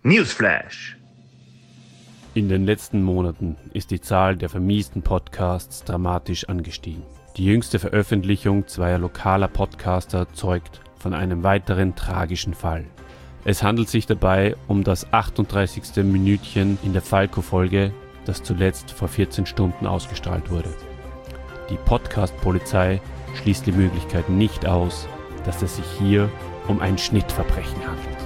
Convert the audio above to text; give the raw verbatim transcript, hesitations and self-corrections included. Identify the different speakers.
Speaker 1: Newsflash.
Speaker 2: In den letzten Monaten ist die Zahl der vermiesten Podcasts dramatisch angestiegen. Die jüngste Veröffentlichung zweier lokaler Podcaster zeugt von einem weiteren tragischen Fall. Es handelt sich dabei um das achtunddreißigste Minütchen in der Falco-Folge, das zuletzt vor vierzehn Stunden ausgestrahlt wurde. Die Podcast-Polizei schließt die Möglichkeit nicht aus, dass es sich hier um ein Schnittverbrechen handelt.